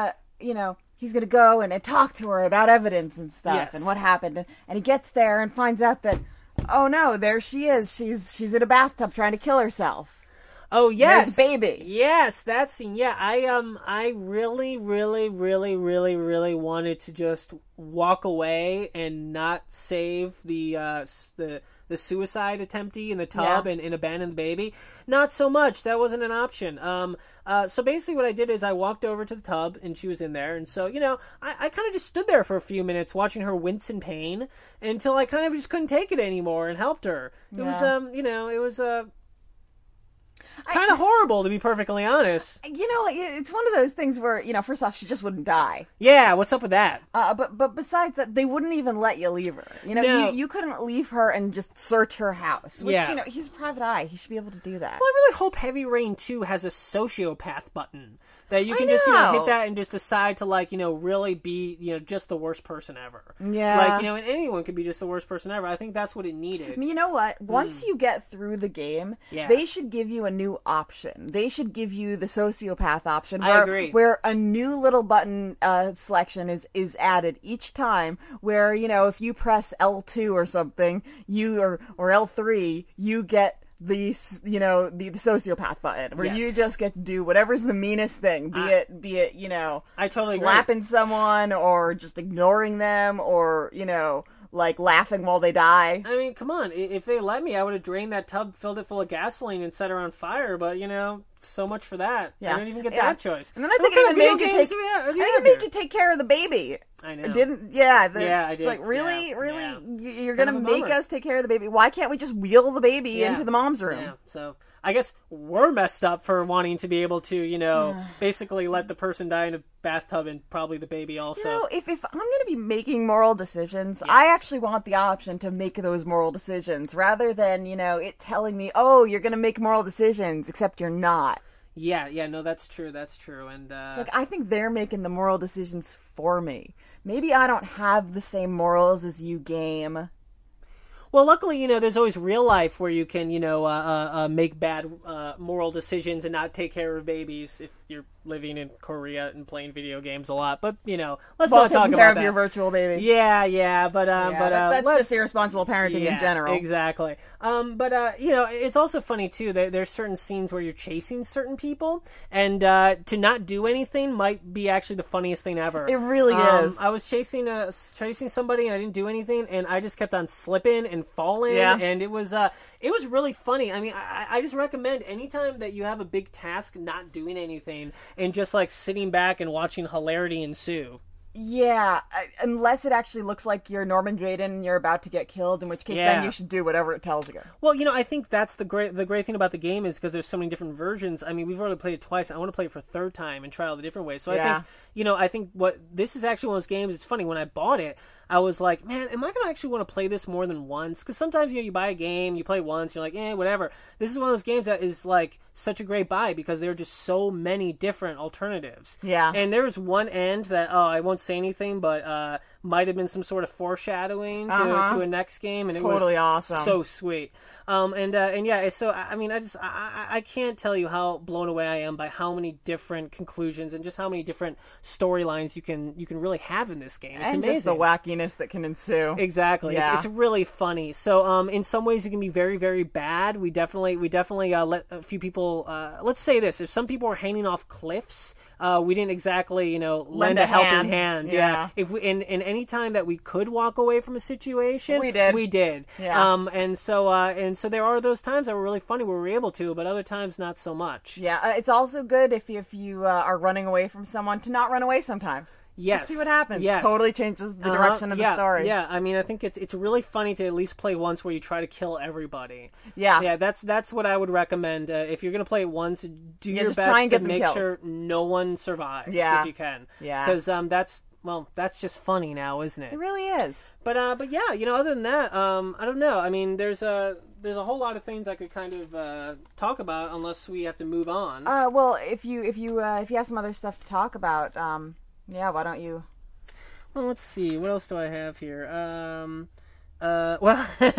you know, he's going to go and, and talk to her about evidence and stuff Yes. and what happened. And, and he gets there and finds out that, oh no, there she is. She's she's in a bathtub trying to kill herself. Oh yes, There's a baby. Yes, that scene. Yeah, I um, I really, really, really, really, really wanted to just walk away and not save the uh, s- the the suicide attemptee in the tub Yeah. and, and abandon the baby. Not so much. That wasn't an option. Um, uh, so basically, what I did is I walked over to the tub and she was in there, and so you know, I, I kind of just stood there for a few minutes watching her wince in pain until I kind of just couldn't take it anymore and helped her. It was Yeah. um, you know, it was uh. Kind of horrible, to be perfectly honest. You know, it- it's one of those things where, you know, first off, she just wouldn't die. Yeah, what's up with that? Uh, but but besides that, they wouldn't even let you leave her. You know, No. you, you couldn't leave her and just search her house. Which, Yeah. you know, he's a private eye. He should be able to do that. Well, I really hope Heavy Rain two has a sociopath button that you I can just, you know, know. hit that and just decide to, like, you know, really be, you know, just the worst person ever. Yeah. Like, you know, and anyone could be just the worst person ever. I think that's what it needed. You know what? Once you get through the game, Yeah. they should give you a new option. They should give you the sociopath option. I Where, agree. Where a new little button uh, selection is, is added each time. Where, you know, if you press L two or something, you or or L three, you get the s- you know the, the sociopath button where Yes. you just get to do whatever's the meanest thing, be I- it be it you know I totally agree. slapping someone or just ignoring them or you know like laughing while they die. I mean, come on. I- If they let me, I would have drained that tub, filled it full of gasoline, and set her on fire. But, you know, so much for that. Yeah. I don't even get Yeah. that choice. And then I What think it kind even of made video you games take. do we have- I do you think have it made here? you take care of the baby. I know. It didn't. Yeah. The, Yeah, I it's did. like really, Yeah, really, yeah. y- you're Kind gonna of a make bummer. us take care of the baby. Why can't we just wheel the baby Yeah. into the mom's room? Yeah, so I guess we're messed up for wanting to be able to, you know, basically let the person die in a bathtub and probably the baby also. You know, if, if I'm going to be making moral decisions, I actually want the option to make those moral decisions rather than, you know, it telling me, oh, you're going to make moral decisions, except you're not. yeah, yeah, no, that's true, that's true. And uh, It's like, I think they're making the moral decisions for me. Maybe I don't have the same morals as you, game. well, luckily, you know, there's always real life where you can, you know, uh, uh, uh, make bad uh, moral decisions and not take care of babies if you're living in Korea and playing video games a lot. But, you know, let's While not talk taking care about of that. your virtual baby. Yeah, yeah, but um, Yeah, but that- uh, that's let's, just irresponsible parenting yeah, in general. Exactly. Um, but uh, you know, it's also funny too. There, there's certain scenes where you're chasing certain people, and uh, to not do anything might be actually the funniest thing ever. It really Um, is. I was chasing uh, chasing somebody, and I didn't do anything, and I just kept on slipping and falling, Yeah. and it was uh, it was really funny. I mean, I, I just recommend anytime that you have a big task, not doing anything, and just like sitting back and watching hilarity ensue. Yeah, I- unless it actually looks like you're Norman Jayden and you're about to get killed, in which case Yeah. then you should do whatever it tells you. Well, you know, I think that's the great the great thing about the game is because there's so many different versions. I mean, we've already played it twice. I want to play it for a third time and try all the different ways. So I Yeah. think, you know, I think what this is actually one of those games. It's funny when I bought it, I was like, man, am I gonna actually want to play this more than once? Because sometimes you know you buy a game, you play once, you're like, eh, whatever. This is one of those games that is like such a great buy because there are just so many different alternatives. Yeah. And there was one end that oh, I won't say anything, but uh, might have been some sort of foreshadowing to, Uh-huh. to a next game, and Totally it was awesome. so sweet. Um, and uh, and yeah, so I I mean, I just I, I I can't tell you how blown away I am by how many different conclusions and just how many different storylines you can you can really have in this game. It's and amazing. just the wackiness that can ensue. Exactly. Yeah. It's, it's really funny. So, um, in some ways, it can be very, very bad. We definitely, we definitely uh, let a few people. Uh, let's say this: if some people are hanging off cliffs, uh, we didn't exactly, you know, lend, Lend a, a helping hand. hand. Yeah. If we, in, in any time that we could walk away from a situation, We did. We did. Yeah. Um, and so, uh, and so there are those times that were really funny where we were able to, but other times not so much. Yeah, uh, it's also good if you, if you uh, are running away from someone to not run away sometimes. Yes. Just see what happens. Yes. Totally changes the Uh-huh. direction of yeah, the story. Yeah, I mean, I think it's it's really funny to at least play once where you try to kill everybody. Yeah. Yeah, that's that's what I would recommend. Uh, if you're gonna play it once, do Yeah, your just best try and to get them make killed. sure no one survives. Yeah. if you can. Yeah. because um, that's well, that's just funny now, isn't it? It really is. But uh, but yeah, you know, other than that, um, I don't know. I mean, there's a there's a whole lot of things I could kind of uh, talk about unless we have to move on. Uh, well, if you if you uh, if you have some other stuff to talk about, um, yeah, why don't you? Well, let's see. What else do I have here? Um, Uh, well,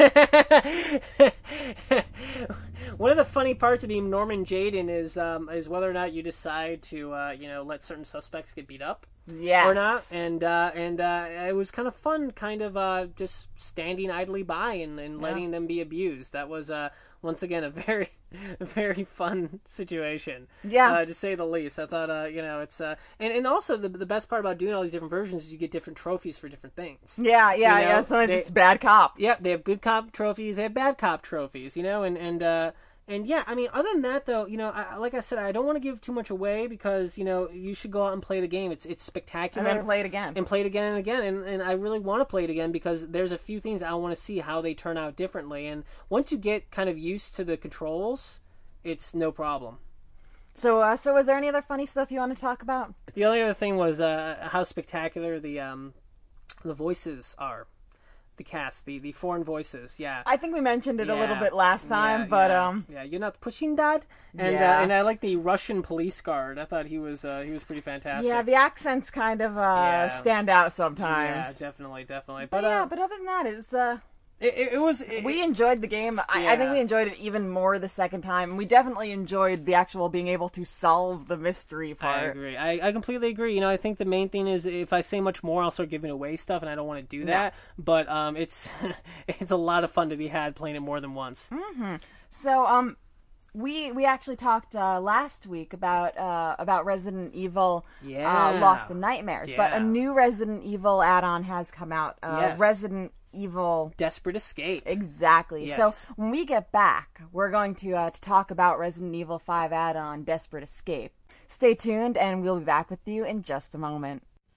one of the funny parts of being Norman Jayden is um, is whether or not you decide to uh, you know let certain suspects get beat up Yes. or not, and uh, and uh, it was kind of fun, kind of uh, just standing idly by and, and letting them be abused. That was uh, once again a very very fun situation, Yeah. uh, to say the least. I thought uh, you know it's uh, and and also the the best part about doing all these different versions is you get different trophies for different things. Yeah, yeah, You know, yeah. Sometimes they- it's bad cop. Yep, they have good cop trophies. They have bad cop trophies. You know, and and uh, and yeah, I mean, other than that, though, you know, I, like I said, I don't want to give too much away because you know you should go out and play the game. It's it's spectacular. And then play it again. and play it again and again. And and I really want to play it again because there's a few things I want to see how they turn out differently. And once you get kind of used to the controls, it's no problem. So, uh, so was there any other funny stuff you want to talk about? The only other thing was uh, how spectacular the um the voices are. The cast, the, the foreign voices, yeah. I think we mentioned it a little Yeah. bit last time, Yeah, but yeah. um, yeah, you're not pushing that, and Yeah. uh, and I like the Russian police guard. I thought he was uh, he was pretty fantastic. yeah, the accents kind of uh, Yeah. stand out yeah, sometimes. definitely, definitely. But But, yeah, uh, but other than that, it was uh, it, it, it was it, we enjoyed the game. I, I think Yeah. we enjoyed it even more the second time. And we definitely enjoyed the actual being able to solve the mystery I part. agree. I, I completely agree. You know, I think the main thing is if I say much more, I'll start giving away stuff, and I don't want to do that. But um, it's it's a lot of fun to be had playing it more than once. So um, we we actually talked uh, last week about uh, about Resident Evil Yeah. uh, Lost in Nightmares, but a Yeah. new Resident Evil add-on has come out. Uh, Yes. Resident Evil. Desperate Escape. Exactly. Yes. So when we get back, we're going to uh, to talk about Resident Evil five add-on Desperate Escape. Stay tuned, and we'll be back with you in just a moment.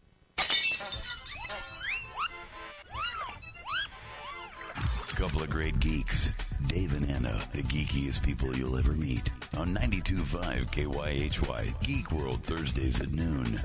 Couple of great geeks. Dave and Anna, the geekiest people you'll ever meet. On ninety-two point five K Y H Y, Geek World, Thursdays at noon.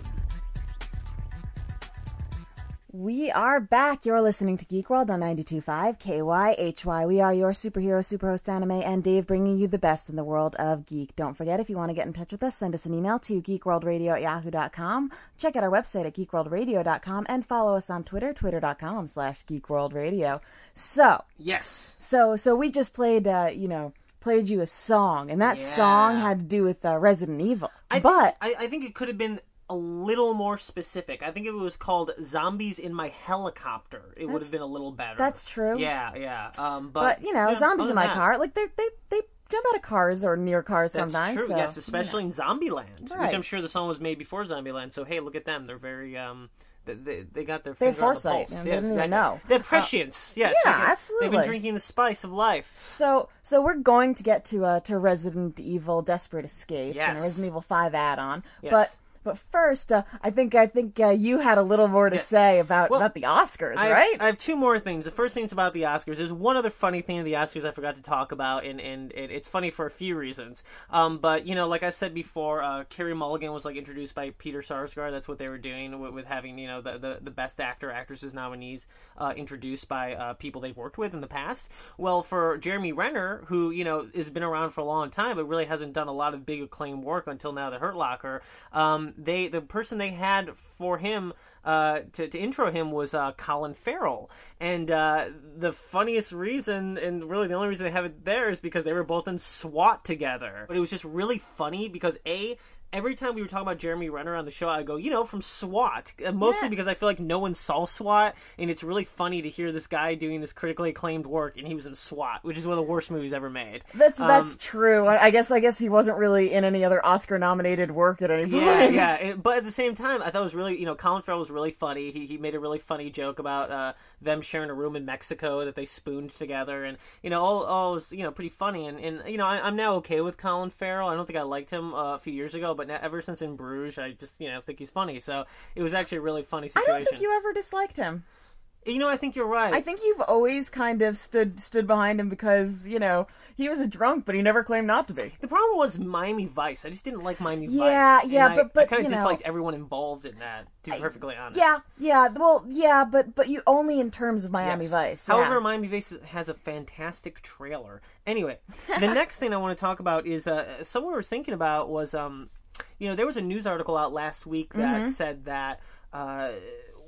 We are back. You're listening to Geek World on ninety-two point five K Y H Y. We are your superhero, superhost Anime, and Dave bringing you the best in the world of geek. Don't forget, if you want to get in touch with us, send us an email to geekworldradio at yahoo dot com. Check out our website at geekworldradio dot com and follow us on Twitter, twitter dot com slash geekworldradio. So, Yes. so, so we just played, uh, you know, played you a song, and that Yeah. song had to do with uh, Resident Evil. I but think, I, I think it could have been a little more specific. I think if it was called Zombies in My Helicopter, it would That's- have been a little better. that's true. Yeah, yeah. Um, but, But, you know, yeah, zombies other in my than that, car, like, they, they, they jump out of cars or near cars That's sometimes. true, so, yes, especially in Zombieland, Right. which I'm sure the song was made before Zombieland. So, hey, look at them. They're very, um, they, they, they got their They have finger on the foresight, pulse. and they Yes, didn't even exactly. know. They're prescience, yes. yeah, They've been- absolutely. They've been drinking the spice of life. So, so we're going to get to uh, to Resident Evil Desperate Escape and Yes. Resident Evil five add-on, Yes. but but first, uh, I think I think uh, you had a little more to Yes. say about Well, about the Oscars, I have, right? I have two more things. The first thing is about the Oscars. There's one other funny thing of the Oscars I forgot to talk about, and, and it, it's funny for a few reasons. Um, but, you know, like I said before, uh, Carey Mulligan was, like, introduced by Peter Sarsgaard. That's what they were doing with, with having, you know, the, the, the Best Actor, Actresses nominees uh, introduced by uh, people they've worked with in the past. Well, for Jeremy Renner, who, you know, has been around for a long time, but really hasn't done a lot of big acclaimed work until now, The Hurt Locker, um, they the person they had for him uh, to, to intro him was uh, Colin Farrell. And uh, the funniest reason, and really the only reason they have it there, is because they were both in SWAT together. But it was just really funny because, A, every time we were talking about Jeremy Renner on the show, I go, you know, from SWAT. And mostly Yeah. because I feel like no one saw SWAT, and it's really funny to hear this guy doing this critically acclaimed work, and he was in SWAT, which is one of the worst movies ever made. that's Um, that's true. I I guess I guess he wasn't really in any other Oscar-nominated work at any point. Yeah, yeah. And, but at the same time, I thought it was really, you know, Colin Farrell was really funny. He he made a really funny joke about uh, them sharing a room in Mexico that they spooned together, and you know, all all was you know pretty funny. And, and you know, I, I'm now okay with Colin Farrell. I don't think I liked him uh, a few years ago, but now, ever since In Bruges, I just you know think he's funny. So it was actually a really funny I situation. don't think you ever disliked him. You know, I think you're right. I think you've always kind of stood stood behind him because, you know, he was a drunk, but he never claimed not to be. The problem was Miami Vice. I just didn't like Miami Yeah, Vice. yeah, and I- but- but, I kind you of know- disliked everyone involved in that. To be perfectly honest. Yeah, yeah, well, yeah, but but you only in terms of Miami Yes. Vice. However, yeah. Miami Vice has a fantastic trailer. Anyway, the next thing I want to talk about is uh, something we were thinking about was, um, you know, there was a news article out last week that Mm-hmm. said that. Uh,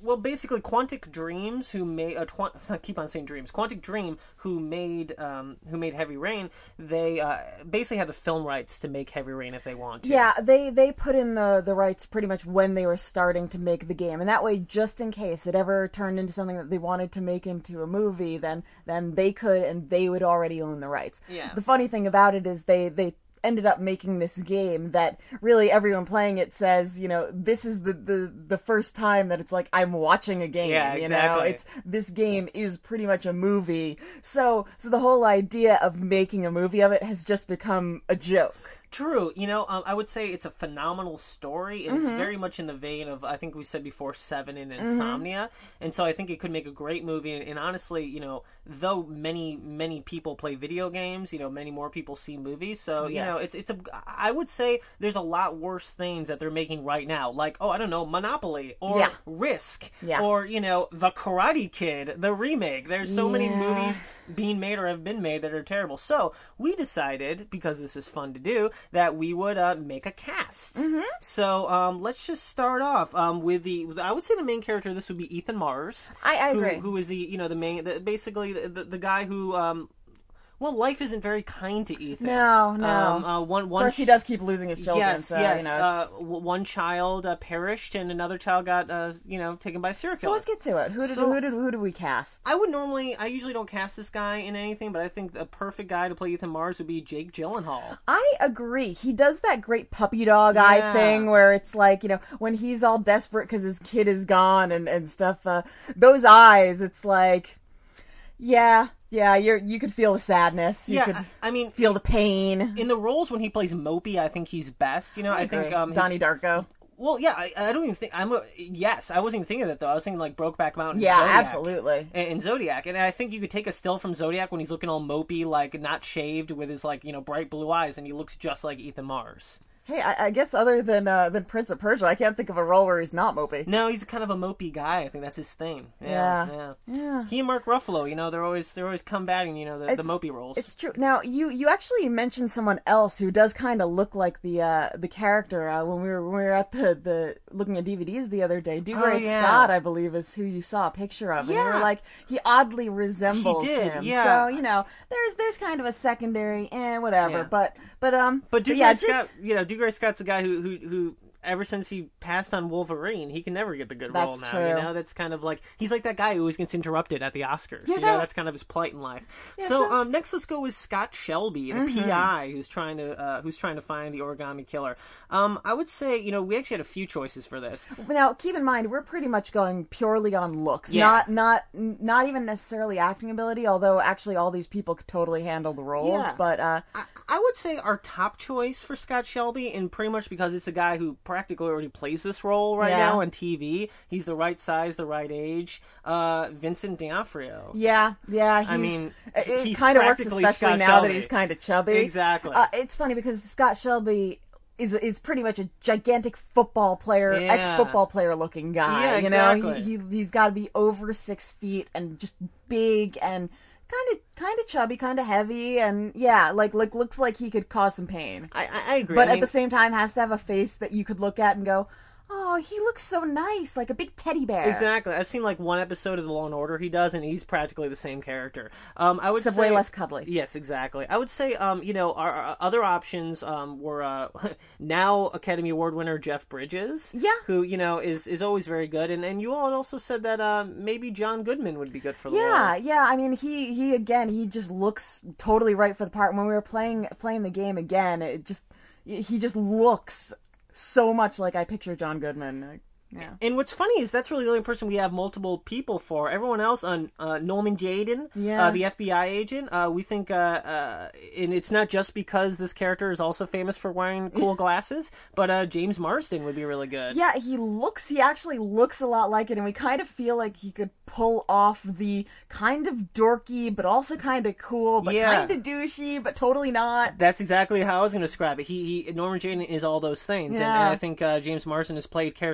well, basically, Quantic Dreams, who made uh, Tw- I keep on saying Dreams, Quantic Dream, who made um, who made Heavy Rain, they uh, basically have the film rights to make Heavy Rain if they want to. Yeah, they they put in the the rights pretty much when they were starting to make the game, and that way, just in case it ever turned into something that they wanted to make into a movie, then then they could, and they would already own the rights. Yeah. The funny thing about it is they they. ended up making this game that really everyone playing it says, you know, this is the, the, the first time that it's like, I'm watching a game, yeah, you exactly. know, it's, this game is pretty much a movie. So, so the whole idea of making a movie of it has just become a joke. True. You know, um, I would say it's a phenomenal story, and mm-hmm. it's very much in the vein of, I think we said before, Seven and Insomnia. Mm-hmm. And so I think it could make a great movie. And, and honestly, you know, though many, many people play video games, you know, many more people see movies. So, you yes. know, it's, it's a, I would say there's a lot worse things that they're making right now. Like, oh, I don't know, Monopoly, or yeah. Risk, yeah. or, you know, The Karate Kid, the remake. There's so yeah. many movies being made or have been made that are terrible. So we decided, because this is fun to do, that we would uh, make a cast. Mm-hmm. So um, let's just start off um, with the. I would say the main character. This would be Ethan Mars. I, I who, agree. Who is the you know the main the, basically the, the the guy who. Um, Well, life isn't very kind to Ethan. No, no. Um, uh, one, one of course, he does keep losing his children. Yes, so, yes. You know, uh, it's... w- one child uh, perished, and another child got, uh, you know, taken by a serial killer. So let's get to it. Who did So, who did who did we cast? I would normally, I usually don't cast this guy in anything, but I think a perfect guy to play Ethan Mars would be Jake Gyllenhaal. I agree. He does that great puppy dog eye Yeah. thing where it's like, you know, when he's all desperate because his kid is gone and and stuff. Uh, those eyes, it's like, yeah. Yeah, you're you could feel the sadness. You yeah, could I, I mean, feel the pain. In the roles when he plays Mopey, I think he's best. You know, I, I think agree. um, his- Donnie Darko. Well, yeah, I, I don't even think I'm. A, yes, I wasn't even thinking of that though. I was thinking like Brokeback Mountain. Yeah, Zodiac, absolutely. And, and Zodiac, and I think you could take a still from Zodiac when he's looking all mopey, like not shaved, with his like you know bright blue eyes, and he looks just like Ethan Mars. Hey, I, I guess other than uh, than Prince of Persia, I can't think of a role where he's not mopey. No, he's kind of a mopey guy. I think that's his thing. Yeah, Yeah. yeah. Yeah. He and Mark Ruffalo, you know, they're always they're always combating, you know, the, the It's- mopey roles. It's true. Now, you, you actually mentioned someone else who does kind of look like the uh, the character uh, when we were when we were at the, the looking at D V Ds the other day. Dougray Oh, yeah. Scott, I believe, is who you saw a picture of, and you Yeah. were like, he oddly resembles He did, him. yeah. So you know, there's there's kind of a secondary, eh, whatever. Yeah. But but um, But Dougray yeah, Jake- Scott, you know, Dougray Scott's the guy who, who, who, ever since he passed on Wolverine, he can never get the good That's role now. true. You know, that's kind of like he's like that guy who always gets interrupted at the Oscars. Yeah, you know, that- that's kind of his plight in life. Yeah, so, so- um, next let's go with Scott Shelby, the Mm-hmm. P I who's trying to uh, who's trying to find the Origami Killer. Um, I would say, you know, we actually had a few choices for this. Now, keep in mind, we're pretty much going purely on looks, Yeah. not not not even necessarily acting ability. Although, actually, all these people could totally handle the roles. Yeah. But uh, I, I would say our top choice for Scott Shelby, and pretty much because it's a guy who practically already plays this role right Yeah. now on T V. He's the right size, the right age. Uh, Vincent D'Onofrio. yeah, yeah, he's, I mean, it, it he's kind of works, practically especially Scott now that Shelby. he's kind of chubby. Exactly. Uh, it's funny because Scott Shelby is is pretty much a gigantic football player, Yeah. ex football player looking guy. Yeah, you know, exactly. he, he he's got to be over six feet and just big and kind of kind of chubby, kind of heavy, and yeah, like like looks like he could cause some pain. I, I, I agree. But I at mean, the same time, has to have a face that you could look at and go, "Oh, he looks so nice, like a big teddy bear." Exactly. I've seen like one episode of the Law and Order he does, and he's practically the same character. Um, I would Except say way less cuddly. Yes, exactly. I would say, um, you know, our, our other options um, were uh, now Academy Award winner Jeff Bridges. Yeah. Who you know is is always very good, and and you all also said that uh, maybe John Goodman would be good for the Yeah, role. yeah. I mean, he he again, he just looks totally right for the part. When we were playing playing the game again, it just he just looks so much like I picture John Goodman. Like, yeah. And what's funny is that's really the only person we have multiple people for. Everyone else on uh, Norman Jayden, Yeah. uh, the F B I agent, uh, we think, uh, uh, and it's not just because this character is also famous for wearing cool glasses, but uh, James Marsden would be really good. Yeah, he looks, he actually looks a lot like it, and we kind of feel like he could pull off the kind of dorky, but also kind of cool, but Yeah. kind of douchey, but totally not. That's exactly how I was going to describe it. He, he Norman Jayden is all those things, and, Yeah. and I think uh, James Marsden has played characters that are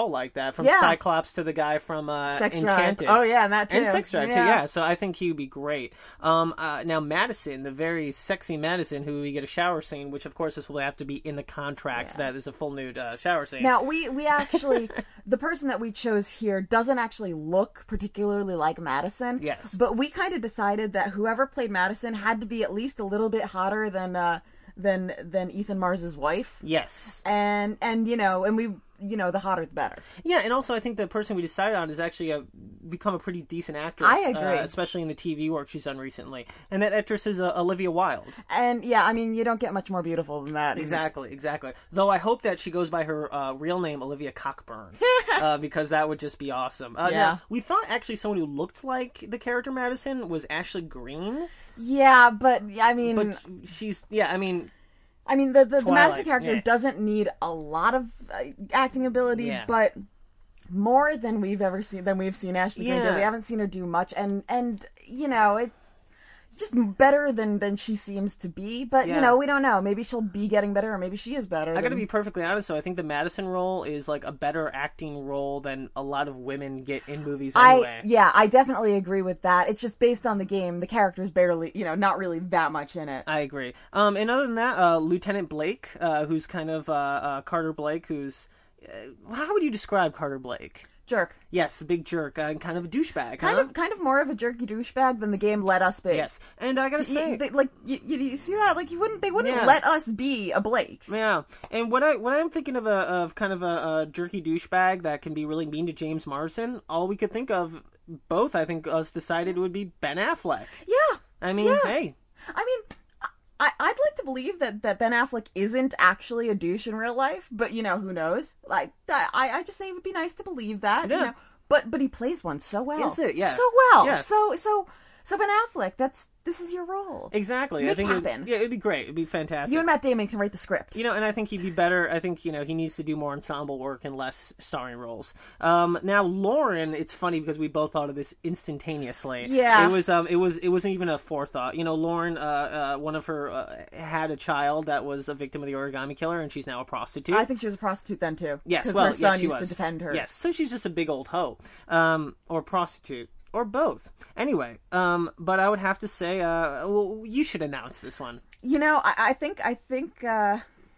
all like that, from Yeah. Cyclops to the guy from uh, Sex Drive. Enchanted. Oh, yeah, and that too. And Sex Drive, Yeah. too, yeah. So I think he would be great. Um, uh, now, Madison, the very sexy Madison, who we get a shower scene, which, of course, this will have to be in the contract Yeah. that is a full nude uh, shower scene. Now, we, we actually, the person that we chose here doesn't actually look particularly like Madison. Yes. But we kind of decided that whoever played Madison had to be at least a little bit hotter than, uh, than, than Ethan Mars' wife. Yes. And, and, you know, and we, you know, the hotter the better. Yeah, and also I think the person we decided on has actually a, become a pretty decent actress. I agree. Uh, especially in the T V work she's done recently. And that actress is uh, Olivia Wilde. And, yeah, I mean, you don't get much more beautiful than that. Exactly, exactly. Though I hope that she goes by her uh, real name, Olivia Cockburn, uh, because that would just be awesome. Uh, Yeah. now, we thought actually someone who looked like the character Madison was Ashley Greene, Yeah, but, I mean... but she's, yeah, I mean... I mean, the the, the Twilight, Madison character yeah. doesn't need a lot of uh, acting ability, Yeah. but more than we've ever seen than we've seen Ashley Greene do. Yeah. We haven't seen her do much, and and you know it. Just better than, than she seems to be, but Yeah. you know we don't know. Maybe she'll be getting better, or maybe she is better. I gotta than- be perfectly honest, though. I think the Madison role is like a better acting role than a lot of women get in movies anyway. I yeah, I definitely agree with that. It's just based on the game. The character's barely, you know, not really that much in it. I agree. Um, and other than that, uh, Lieutenant Blake, uh, who's kind of uh, uh, Carter Blake, who's uh, how would you describe Carter Blake? Jerk. Yes, a big jerk, uh, and kind of a douchebag. Kind huh? of, kind of more of a jerky douchebag than the game let us be. Yes, and I gotta Y- say, they- like you, you, you see that? Like you wouldn't, they wouldn't Yeah. let us be a Blake. yeah. And what I what I'm thinking of a of kind of a, a jerky douchebag that can be really mean to James Marsden. All we could think of, both I think us decided would be Ben Affleck. Yeah. I mean, Yeah. hey, I mean, I, I'd like to believe that, that Ben Affleck isn't actually a douche in real life, but you know, who knows? Like, I, I just say it would be nice to believe that, Yeah. you know. But but he plays one so well. Is it? Yeah. So well. Yeah. So so so Ben Affleck, that's this is your role. exactly. I Make think it it would- happen. yeah, it'd be great. It'd be fantastic. You and Matt Damon can write the script. You know, and I think he'd be better. I think, you know, he needs to do more ensemble work and less starring roles. Um, now, Lauren, it's funny because we both thought of this instantaneously. Yeah. It was, um, it was, it wasn't even a forethought. You know, Lauren, uh, uh, one of her, uh, had a child that was a victim of the origami killer, and she's now a prostitute. I think she was a prostitute then too. Yes, because well, her son yes, she used was. to defend her. Yes, so she's just a big old hoe, um, or prostitute, or both. Anyway, um, but I would have to say, uh, well, you should announce this one. You know, I, I think I think uh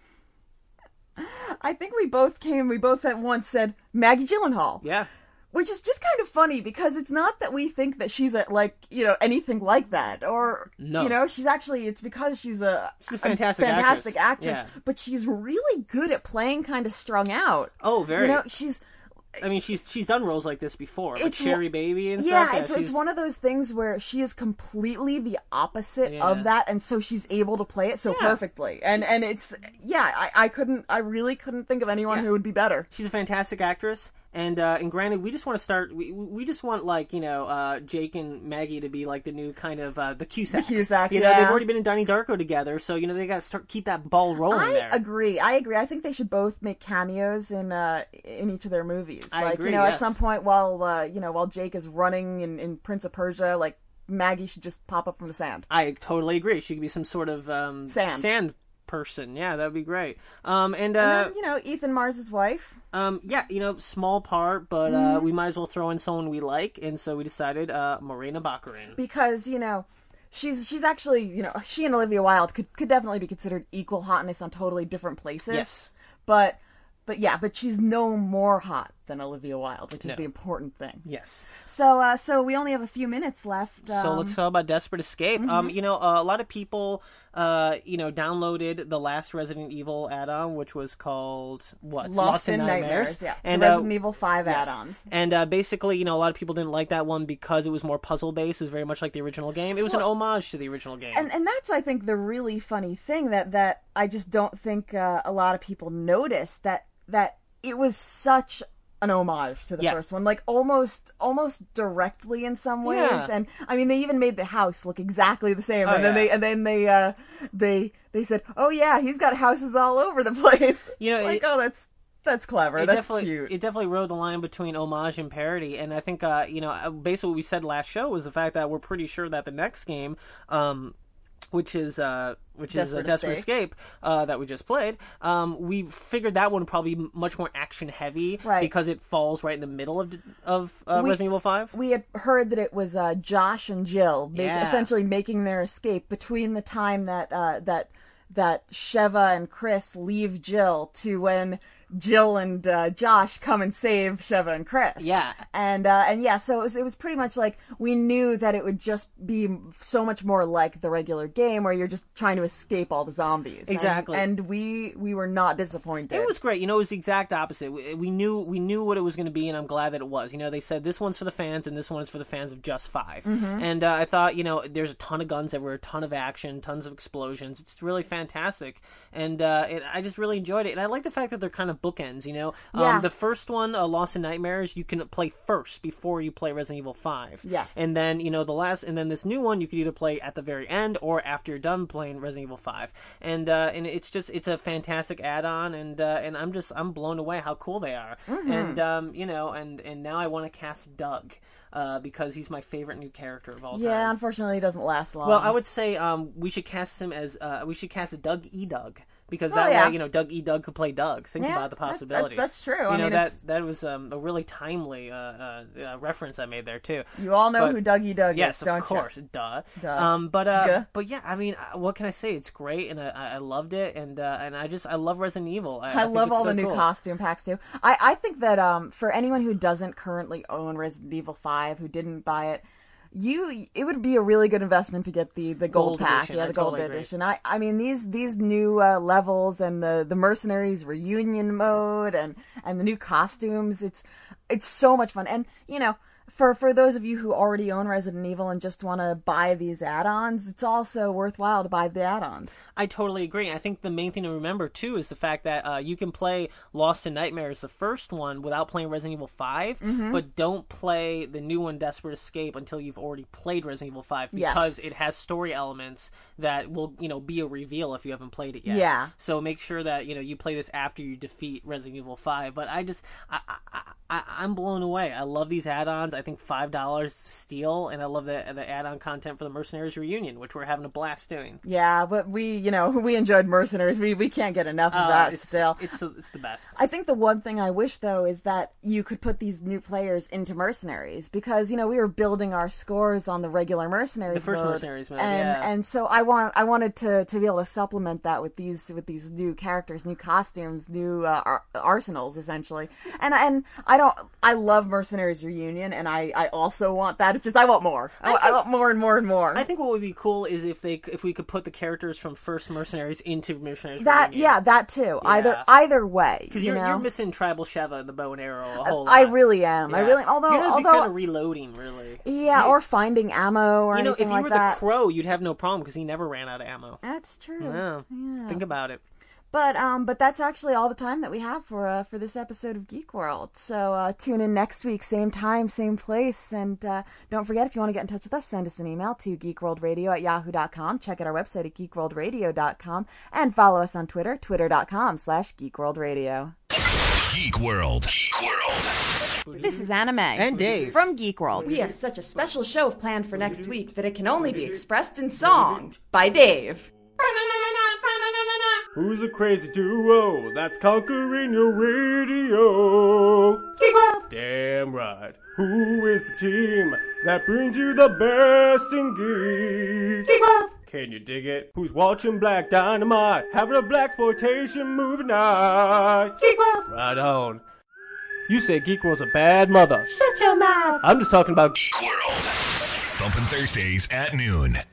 I think we both came. We both at once said Maggie Gyllenhaal. Yeah. Which is just kind of funny because it's not that we think that she's a, like, you know, anything like that. Or, No. you know, she's actually, it's because she's a, She's a fantastic fantastic actress. actress. Yeah. But she's really good at playing kind of strung out. Oh, very. You know, she's, I mean, she's she's done roles like this before, like It's Cherry one- Baby and yeah, stuff. it's, it's she's- one of those things where she is completely the opposite Yeah. of that, and so she's able to play it so Yeah. perfectly. And and it's, yeah, I, I couldn't, I really couldn't think of anyone Yeah. who would be better. She's a fantastic actress, and uh, and granted, we just want to start. We we just want like you know uh, Jake and Maggie to be like the new kind of uh, the Cusacks. The Cusacks, You know, yeah. they've already been in Donnie Darko together, so you know they got to start keep that ball rolling I there. agree. I agree. I think they should both make cameos in uh, in each of their movies. I like agree, you know, yes. at some point while uh, you know while Jake is running in, in Prince of Persia, like Maggie should just pop up from the sand. I totally agree. She could be some sort of um, Sand. sand person. Yeah, that would be great. Um, and uh, And then you know Ethan Mars' wife. um, yeah, you know, small part, but uh, we might as well throw in someone we like, and so we decided uh, Morena Baccarin. Because you know she's she's actually you know she and Olivia Wilde could could definitely be considered equal hotness on totally different places. Yes. But but yeah, but she's no more hot than Olivia Wilde, which is No. the important thing. Yes. So uh, so we only have a few minutes left. Um, So let's talk about Desperate Escape. Um, you know, uh, a lot of people, uh, you know, downloaded the last Resident Evil add-on, which was called what? Lost, in Nightmares. Yeah, And the uh, Resident Evil five yes. add-ons. And uh, basically, you know, a lot of people didn't like that one because it was more puzzle-based. It was very much like the original game. It was an homage to the original game. And and that's I think the really funny thing that that I just don't think uh, a lot of people noticed that that it was such an homage to the Yeah. first one, like almost almost directly in some ways. Yeah. And I mean, they even made the house look exactly the same. Oh, and then yeah. they and then they uh, they they said, "Oh yeah, he's got houses all over the place." You know, It's like, it- oh, that's that's clever. It That's definitely, cute. It definitely rode the line between homage and parody, and I think, uh, you know, basically what we said last show was the fact that we're pretty sure that the next game, um, which is uh, which is Desperate a Desperate Escape. Escape uh, that we just played, um, we figured that one would probably be much more action heavy Right. because it falls right in the middle of of uh, We- Resident Evil five. We had heard that it was uh, Josh and Jill make, Yeah. essentially making their escape between the time that uh, that that Sheva and Chris leave Jill to when Jill and uh, Josh come and save Sheva and Chris. Yeah. and uh, and yeah, so it was it was pretty much like we knew that it would just be so much more like the regular game where you're just trying to escape all the zombies. And- Exactly. and, we we were not disappointed. It was great. You know, it was the exact opposite. We, we knew we knew what it was going to be, and I'm glad that it was. You know, they said this one's for the fans, and this one is for the fans of Just Five. Mm-hmm. And uh, I thought, you know, there's a ton of guns everywhere, a ton of action, tons of explosions. It's really fantastic, and uh, it, I just really enjoyed it. And I like the fact that they're kind of bookends. You know, Yeah. um, the first one, uh, Lost in Nightmares, you can play first before you play Resident Evil Five. Yes. And then you know the last, and then this new one, you could either play at the very end or after you're done playing Resident Evil Five. And uh, and it's just it's a fantastic add-on, and uh, and I'm just I'm blown away how cool they are. Mm-hmm. And um, you know, and and now I want to cast Doug uh, because he's my favorite new character of all yeah, time. unfortunately, it doesn't last long. Well, I would say um, we should cast him as uh, we should cast Doug E. Doug. Because Oh, that yeah. way, you know, Doug E. Doug could play Doug. Think Yeah, about the that- that- possibilities. that's true. You I know, mean, that it's- that was um, a really timely uh, uh, uh, reference I made there too. You all know But- who Dougie Doug Yes, is, don't of course, you? duh. Duh. Um, but uh, Guh. but yeah, I mean, uh, what can I say? It's great, and I, I loved it, and uh, and I just I love Resident Evil. I, I, I think love it's all so the new cool. costume packs too. I, I think that um, for anyone who doesn't currently own Resident Evil five, who didn't buy it, you it would be a really good investment to get the, the gold, Gold pack, edition, yeah, I the gold totally agree. edition. I I mean these these new uh, levels and the the mercenaries reunion mode and and the new costumes. It's it's so much fun, and you know. For for those of you who already own Resident Evil and just want to buy these add-ons, it's also worthwhile to buy the add-ons. I totally agree. I think the main thing to remember too is the fact that uh, you can play Lost in Nightmares, the first one, without playing Resident Evil five, Mm-hmm. but don't play the new one, Desperate Escape, until you've already played Resident Evil five Yes. because it has story elements that will, you know, be a reveal if you haven't played it yet. Yeah. So make sure that you know you play this after you defeat Resident Evil five. But I just, I, I, I, I'm blown away. I love these add-ons. I think five dollars steal, and I love the the add-on content for the Mercenaries Reunion, which we're having a blast doing. Yeah, but we, you know, we enjoyed Mercenaries. We we can't get enough of Uh, that it's, still. It's it's the best. I think the one thing I wish, though, is that you could put these new players into Mercenaries because, you know, we were building our scores on the regular Mercenaries The first mode, Mercenaries mode, and, yeah. And so I want I wanted to, to be able to supplement that with these with these new characters, new costumes, new uh, ar- arsenals, essentially. And and I don't I love Mercenaries Reunion, and I, I also want that. It's just I want more. I, I, I want more and more and more. I think what would be cool is if they if we could put the characters from first Mercenaries into Mercenaries that Reunion. yeah, that too. Either Yeah. either way, Because you you're, know? you're missing Tribal Sheva and the bow and arrow a whole lot. I really am. I Yeah. really although you're gonna be although kind of reloading, really. yeah, or finding ammo or You know, anything if you like were that. the Crow, you'd have no problem because he never ran out of ammo. That's true. Yeah. Yeah. Think about it. But um, but that's actually all the time that we have for uh, for this episode of Geek World. So uh, tune in next week, same time, same place, and uh, don't forget if you want to get in touch with us, send us an email to geekworldradio at yahoo dot com. Check out our website at geekworldradio dot com and follow us on Twitter, twitter dot com slash geekworldradio. Geek World. Geek World. This is Anime And Dave. from Geek World. We have such a special show planned for next week that it can only be expressed in song by Dave. Who's a crazy duo that's conquering your radio? Geek World. Damn right. Who is the team that brings you the best in geek? Geek World. Can you dig it? Who's watching Black Dynamite? Having a blaxploitation movie night? Geek World. Right on. You say Geek World's a bad mother. Shut your mouth. I'm just talking about Geek World. Thumping Thursdays at noon.